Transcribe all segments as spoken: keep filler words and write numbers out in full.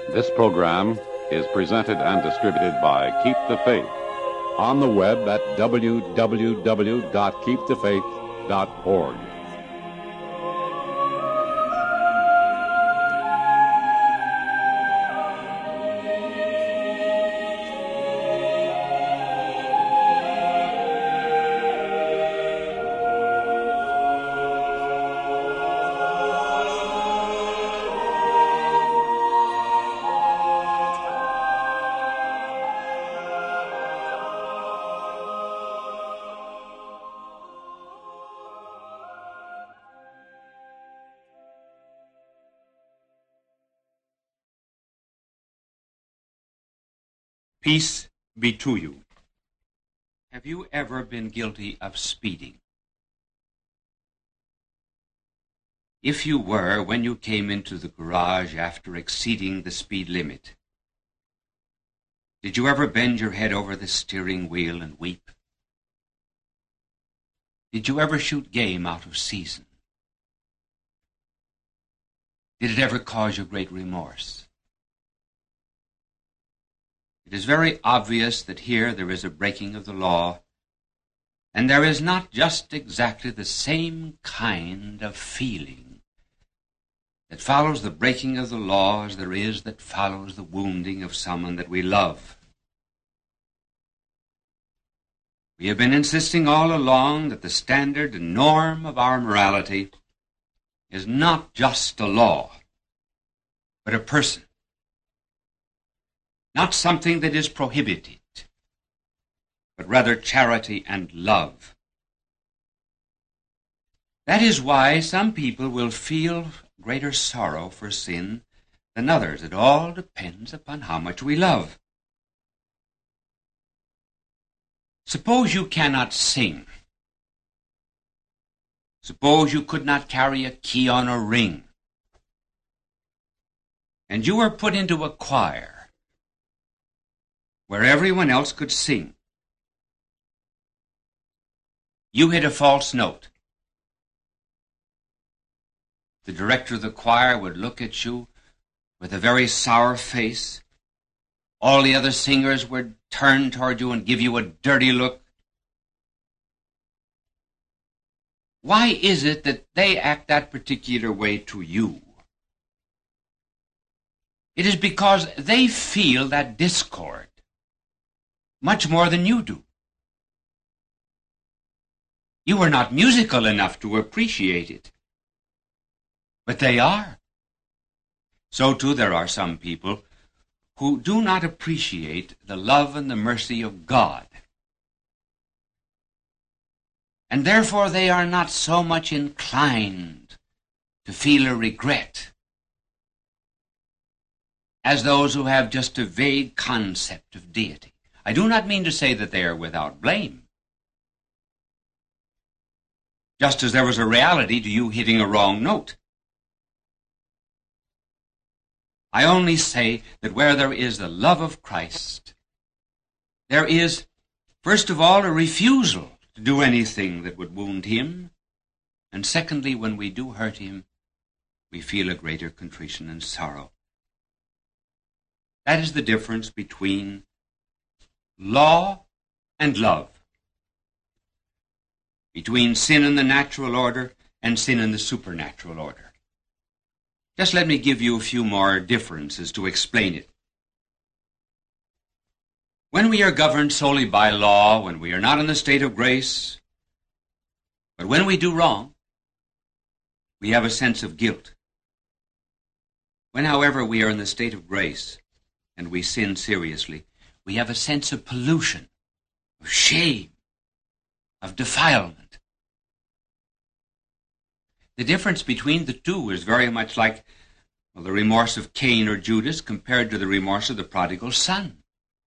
This program is presented and distributed by Keep the Faith on the web at w w w dot keep the faith dot org. Peace be to you. Have you ever been guilty of speeding? If you were, when you came into the garage after exceeding the speed limit, did you ever bend your head over the steering wheel and weep? Did you ever shoot game out of season? Did it ever cause you great remorse? It is very obvious that here there is a breaking of the law, and there is not just exactly the same kind of feeling that follows the breaking of the law as there is that follows the wounding of someone that we love. We have been insisting all along that the standard and norm of our morality is not just a law, but a person. Not something that is prohibited, but rather charity and love. That is why some people will feel greater sorrow for sin than others. It all depends upon how much we love. Suppose you cannot sing. Suppose you could not carry a key on a ring, and you were put into a choir where everyone else could sing. You hit a false note. The director of the choir would look at you with a very sour face. All the other singers would turn toward you and give you a dirty look. Why is it that they act that particular way to you? It is because they feel that discord much more than you do. You are not musical enough to appreciate it, but they are. So too there are some people who do not appreciate the love and the mercy of God, and therefore they are not so much inclined to feel a regret as those who have just a vague concept of deity. I do not mean to say that they are without blame. Just as there was a reality to you hitting a wrong note. I only say that where there is the love of Christ, there is, first of all, a refusal to do anything that would wound him, and secondly, when we do hurt him, we feel a greater contrition and sorrow. That is the difference between law and love, between sin in the natural order and sin in the supernatural order. Just let me give you a few more differences to explain it. When we are governed solely by law, when we are not in the state of grace, but when we do wrong, we have a sense of guilt. When, however, we are in the state of grace and we sin seriously, we have a sense of pollution, of shame, of defilement. The difference between the two is very much like, well, the remorse of Cain or Judas compared to the remorse of the prodigal son,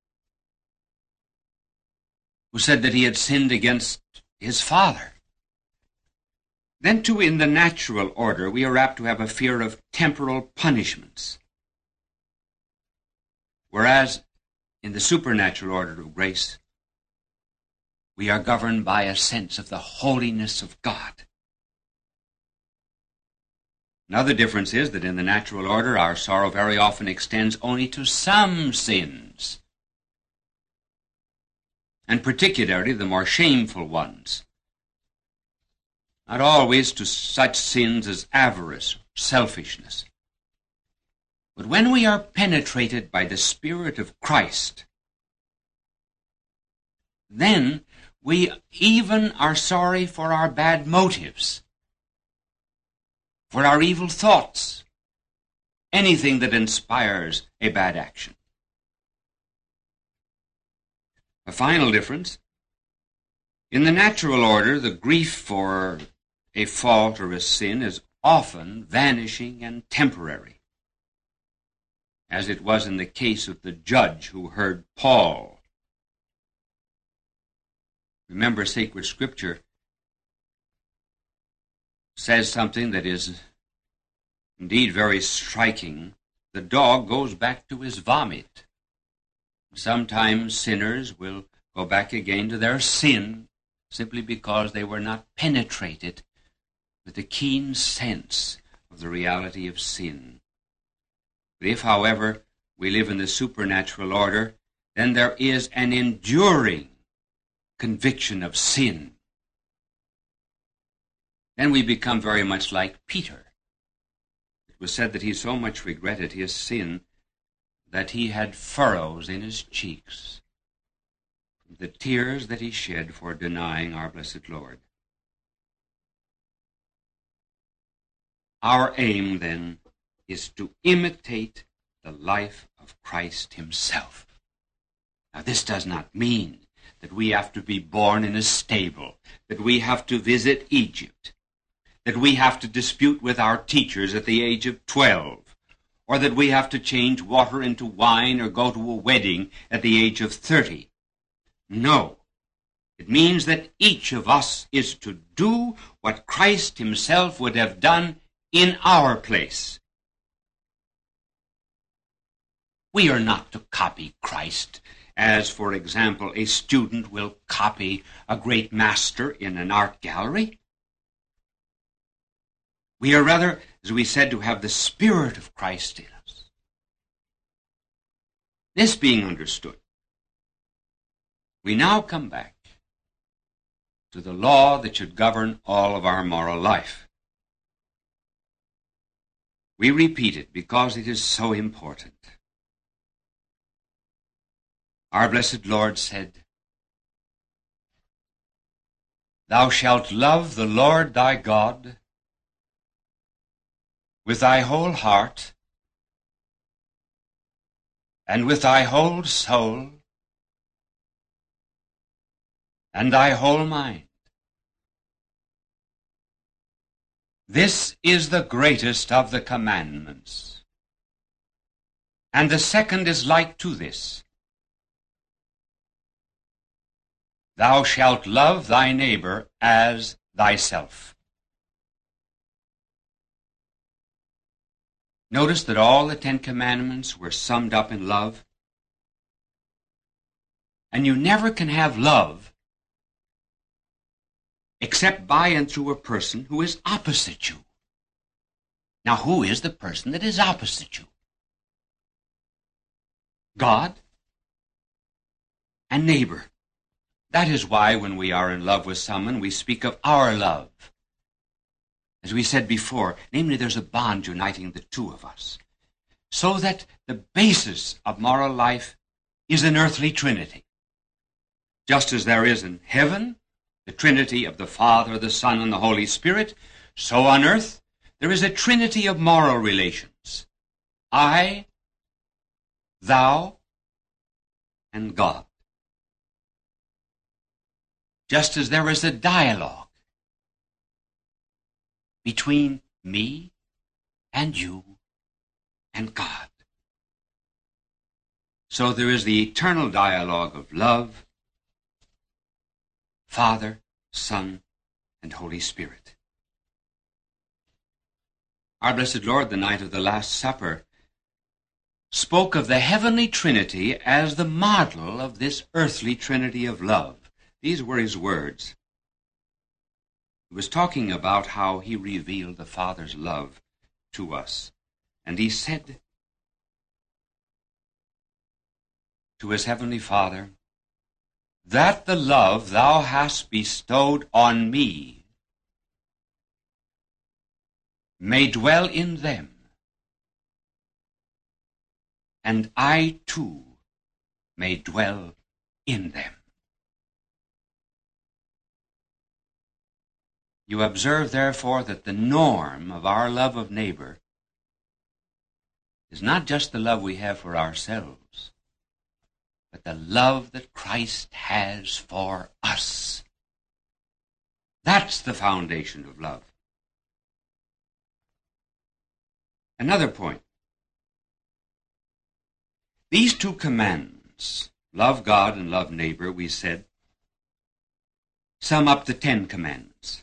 who said that he had sinned against his father. Then, too, in the natural order, we are apt to have a fear of temporal punishments, whereas in the supernatural order of grace, we are governed by a sense of the holiness of God. Another difference is that in the natural order, our sorrow very often extends only to some sins, and particularly the more shameful ones. Not always to such sins as avarice, selfishness. But when we are penetrated by the Spirit of Christ, then we even are sorry for our bad motives, for our evil thoughts, anything that inspires a bad action. A final difference: in the natural order, the grief for a fault or a sin is often vanishing and temporary, as it was in the case of the judge who heard Paul. Remember, sacred scripture says something that is indeed very striking. The dog goes back to his vomit. Sometimes sinners will go back again to their sin simply because they were not penetrated with a keen sense of the reality of sin. But if, however, we live in the supernatural order, then there is an enduring conviction of sin. Then we become very much like Peter. It was said that he so much regretted his sin that he had furrows in his cheeks, the tears that he shed for denying our blessed Lord. Our aim, then, is to imitate the life of Christ himself. Now, this does not mean that we have to be born in a stable, that we have to visit Egypt, that we have to dispute with our teachers at the age of twelve, or that we have to change water into wine or go to a wedding at the age of thirty. No. It means that each of us is to do what Christ himself would have done in our place. We are not to copy Christ, as, for example, a student will copy a great master in an art gallery. We are rather, as we said, to have the Spirit of Christ in us. This being understood, we now come back to the law that should govern all of our moral life. We repeat it because it is so important. Our blessed Lord said, "Thou shalt love the Lord thy God with thy whole heart, and with thy whole soul, and thy whole mind. This is the greatest of the commandments. And the second is like to this: Thou shalt love thy neighbor as thyself." Notice that all the Ten Commandments were summed up in love. And you never can have love except by and through a person who is opposite you. Now, who is the person that is opposite you? God and neighbor. That is why when we are in love with someone, we speak of our love. As we said before, namely, there's a bond uniting the two of us, so that the basis of moral life is an earthly trinity. Just as there is in heaven the trinity of the Father, the Son, and the Holy Spirit, so on earth there is a trinity of moral relations: I, thou, and God. Just as there is a dialogue between me and you and God, so there is the eternal dialogue of love, Father, Son, and Holy Spirit. Our blessed Lord, the night of the Last Supper, spoke of the heavenly Trinity as the model of this earthly trinity of love. These were his words. He was talking about how he revealed the Father's love to us. And he said to his heavenly Father, that the love thou hast bestowed on me may dwell in them, and I too may dwell in them. You observe, therefore, that the norm of our love of neighbor is not just the love we have for ourselves, but the love that Christ has for us. That's the foundation of love. Another point. These two commandments, love God and love neighbor, we said, sum up the Ten Commandments.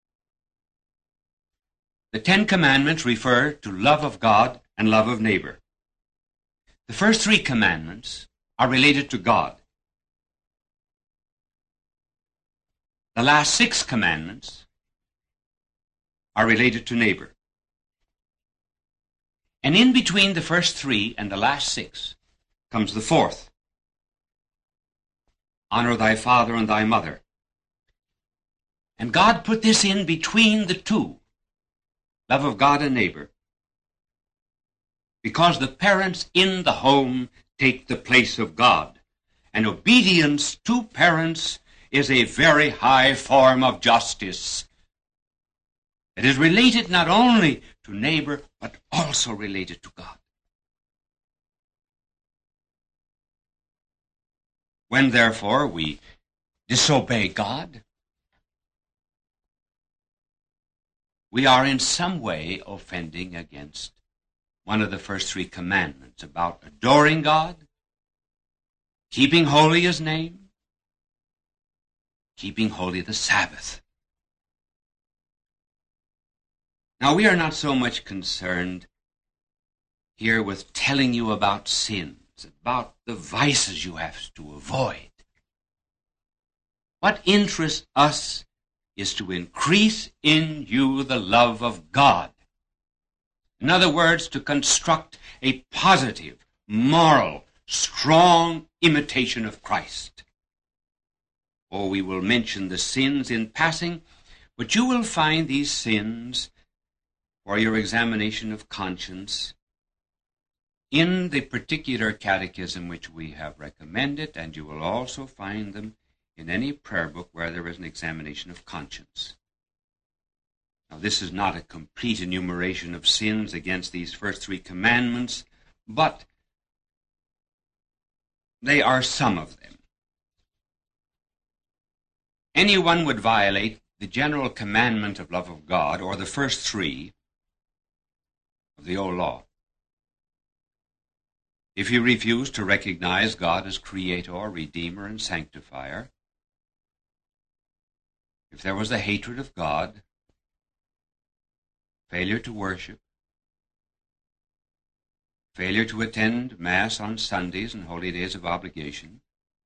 The Ten Commandments refer to love of God and love of neighbor. The first three commandments are related to God. The last six commandments are related to neighbor. And in between the first three and the last six comes the fourth. Honor thy father and thy mother. And God put this in between the two, love of God and neighbor, because the parents in the home take the place of God. And obedience to parents is a very high form of justice. It is related not only to neighbor, but also related to God. When, therefore, we disobey God, we are in some way offending against one of the first three commandments about adoring God, keeping holy his name, keeping holy the Sabbath. Now, we are not so much concerned here with telling you about sins, about the vices you have to avoid. What interests us is to increase in you the love of God. In other words, to construct a positive, moral, strong imitation of Christ. Or we will mention the sins in passing, but you will find these sins for your examination of conscience in the particular catechism which we have recommended, and you will also find them in any prayer book where there is an examination of conscience. Now, this is not a complete enumeration of sins against these first three commandments, but they are some of them. Anyone would violate the general commandment of love of God, or the first three of the old law, if he refused to recognize God as creator, redeemer, and sanctifier, if there was a hatred of God, failure to worship, failure to attend Mass on Sundays and holy days of obligation,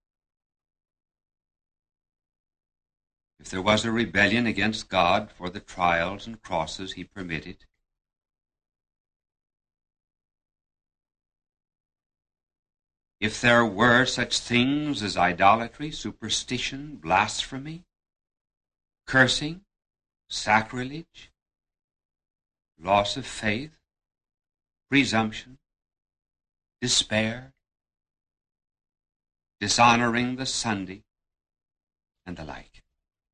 if there was a rebellion against God for the trials and crosses he permitted, if there were such things as idolatry, superstition, blasphemy, cursing, sacrilege, loss of faith, presumption, despair, dishonoring the Sunday, and the like.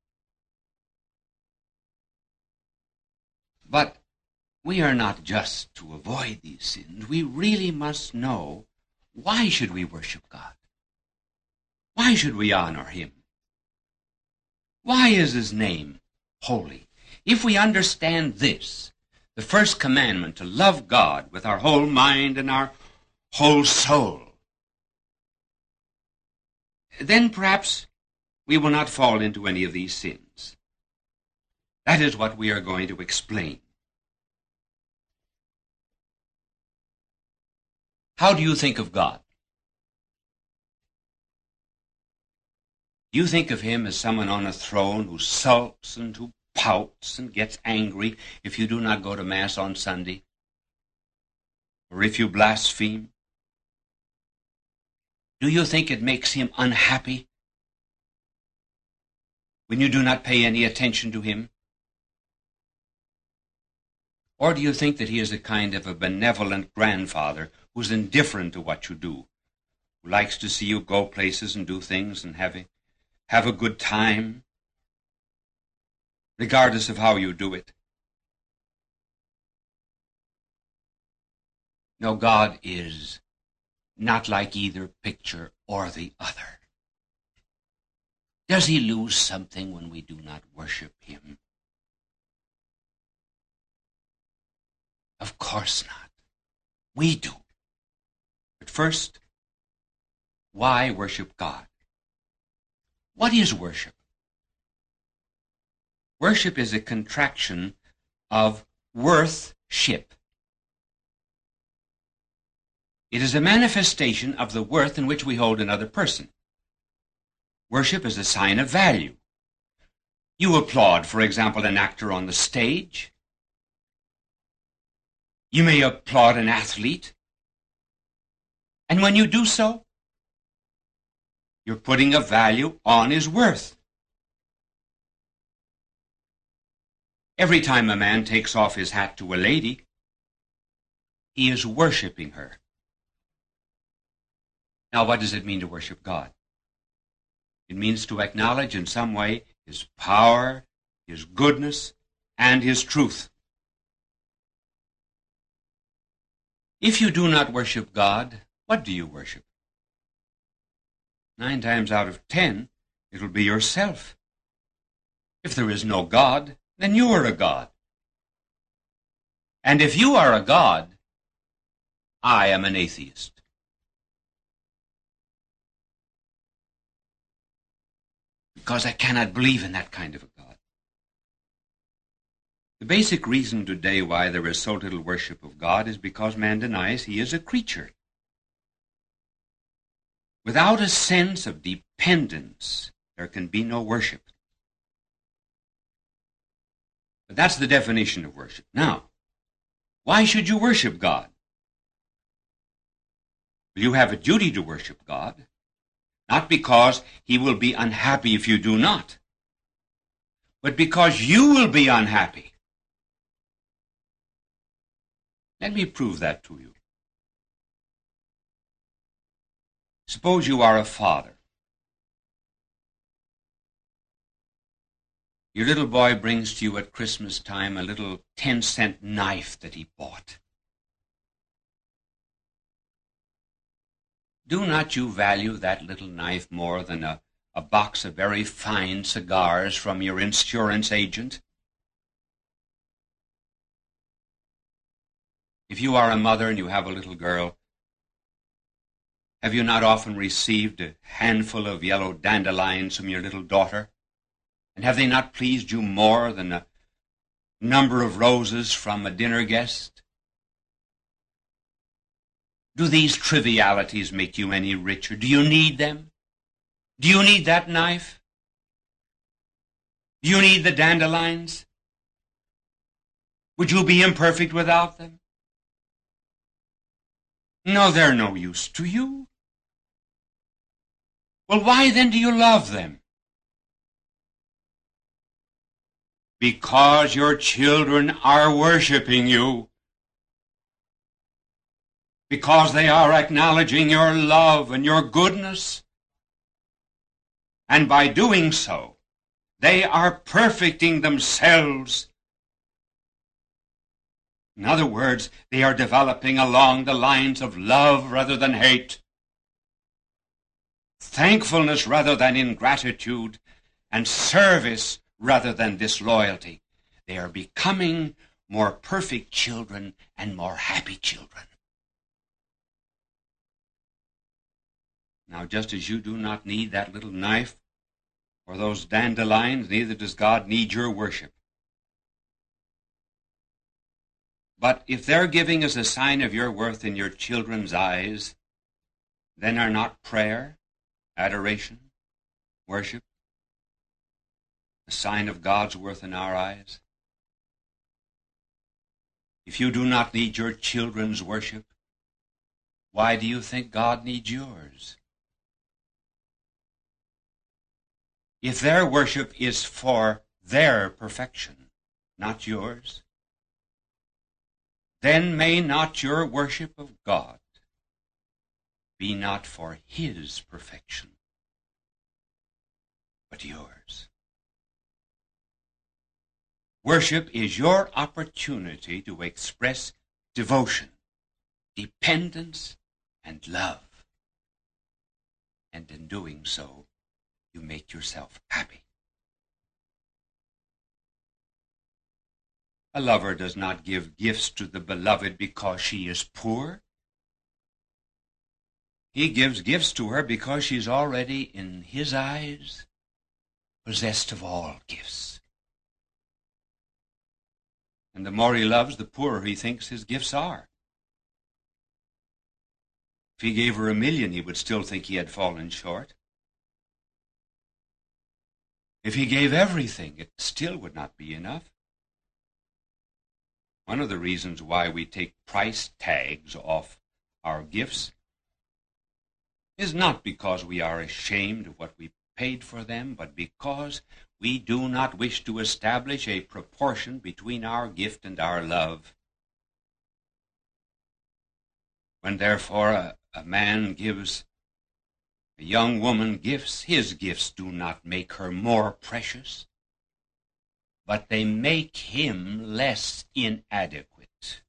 But we are not just to avoid these sins. We really must know, why should we worship God? Why should we honor him? Why is his name holy? If we understand this, the first commandment, to love God with our whole mind and our whole soul, then perhaps we will not fall into any of these sins. That is what we are going to explain. How do you think of God? Do you think of him as someone on a throne who sulks and who pouts and gets angry if you do not go to Mass on Sunday? or if you blaspheme? Do you think it makes him unhappy when you do not pay any attention to him? Or do you think that he is a kind of a benevolent grandfather who's indifferent to what you do, who likes to see you go places and do things and have a, have a good time, regardless of how you do it? No, God is not like either picture or the other. Does he lose something when we do not worship him? Of course not. We do. But first, why worship God? What is worship? Worship is a contraction of worth-ship. It is a manifestation of the worth in which we hold another person. Worship is a sign of value. You applaud, for example, an actor on the stage. You may applaud an athlete. And when you do so, you're putting a value on his worth. Every time a man takes off his hat to a lady, he is worshiping her. Now, what does it mean to worship God? It means to acknowledge in some way his power, his goodness, and his truth. If you do not worship God, what do you worship? Nine times out of ten, it will be yourself. If there is no God, then you are a god. And if you are a god, I am an atheist. Because I cannot believe in that kind of a God. The basic reason today why there is so little worship of God is because man denies he is a creature. Without a sense of dependence, there can be no worship. But that's the definition of worship. Now, why should you worship God? Well, you have a duty to worship God. Not because he will be unhappy if you do not, but because you will be unhappy. Let me prove that to you. Suppose you are a father. Your little boy brings to you at Christmas time a little ten-cent knife that he bought. Do not you value that little knife more than a, a box of very fine cigars from your insurance agent? If you are a mother and you have a little girl, have you not often received a handful of yellow dandelions from your little daughter? And have they not pleased you more than a number of roses from a dinner guest? Do these trivialities make you any richer? Do you need them? Do you need that knife? Do you need the dandelions? Would you be imperfect without them? No, they're no use to you. Well, why then do you love them? Because your children are worshiping you. Because they are acknowledging your love and your goodness. And by doing so, they are perfecting themselves. In other words, they are developing along the lines of love rather than hate, thankfulness rather than ingratitude, and service rather than disloyalty. They are becoming more perfect children and more happy children. Now, just as you do not need that little knife or those dandelions, neither does God need your worship. But if their giving is a sign of your worth in your children's eyes, then are not prayer, adoration, worship a sign of God's worth in our eyes? If you do not need your children's worship, why do you think God needs yours? If their worship is for their perfection, not yours, then may not your worship of God be not for his perfection, but yours. Worship is your opportunity to express devotion, dependence, and love. And in doing so, you make yourself happy. A lover does not give gifts to the beloved because she is poor. He gives gifts to her because she's already, in his eyes, possessed of all gifts. And the more he loves, the poorer he thinks his gifts are. If he gave her a million, he would still think he had fallen short. If he gave everything, it still would not be enough. One of the reasons why we take price tags off our gifts is not because we are ashamed of what we paid for them, but because we do not wish to establish a proportion between our gift and our love. When therefore a, a man gives a young woman gifts, his gifts do not make her more precious, but they make him less inadequate.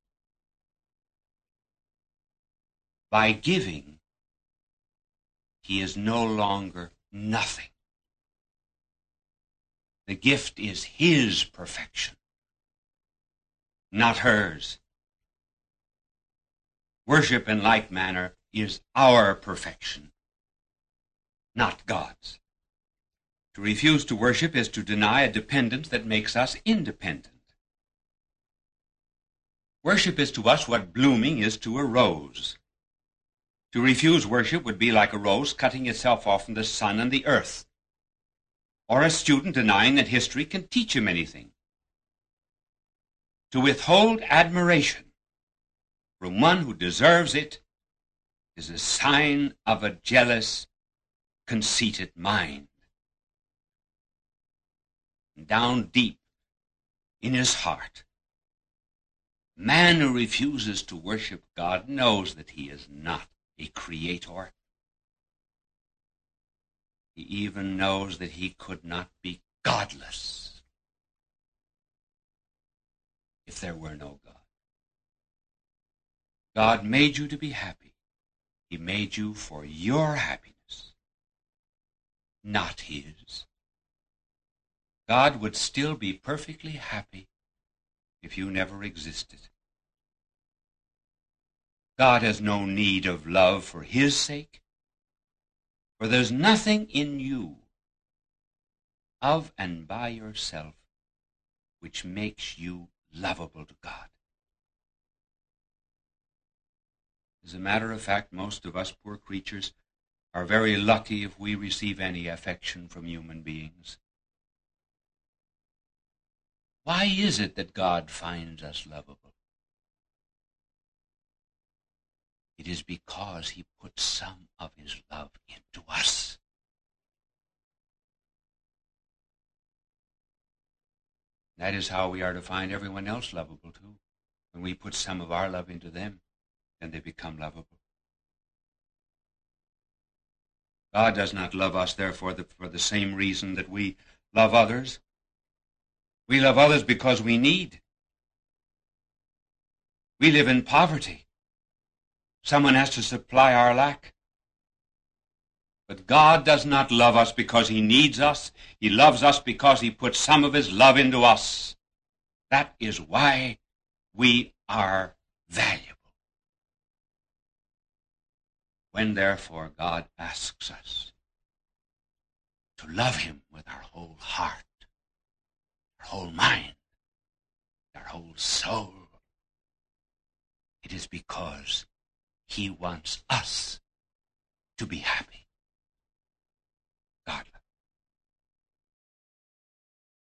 By giving, he is no longer nothing. The gift is his perfection, not hers. Worship in like manner is our perfection, not God's. To refuse to worship is to deny a dependence that makes us independent. Worship is to us what blooming is to a rose. To refuse worship would be like a rose cutting itself off from the sun and the earth, or a student denying that history can teach him anything. To withhold admiration from one who deserves it is a sign of a jealous, conceited mind. Down deep in his heart, man who refuses to worship God knows that he is not a creator. He even knows that he could not be godless if there were no God. God made you to be happy. He made you for your happiness, not his. God would still be perfectly happy if you never existed. God has no need of love for his sake, for there's nothing in you of and by yourself which makes you lovable to God. As a matter of fact, most of us poor creatures are very lucky if we receive any affection from human beings. Why is it that God finds us lovable? It is because he put some of his love into us. That is how we are to find everyone else lovable too. When we put some of our love into them, then they become lovable. God does not love us, therefore, the, for the same reason that we love others. We love others because we need. We live in poverty. Someone has to supply our lack. But God does not love us because he needs us. He loves us because he put some of his love into us. That is why we are valuable. When, therefore, God asks us to love him with our whole heart, our whole mind, our whole soul, it is because he wants us to be happy.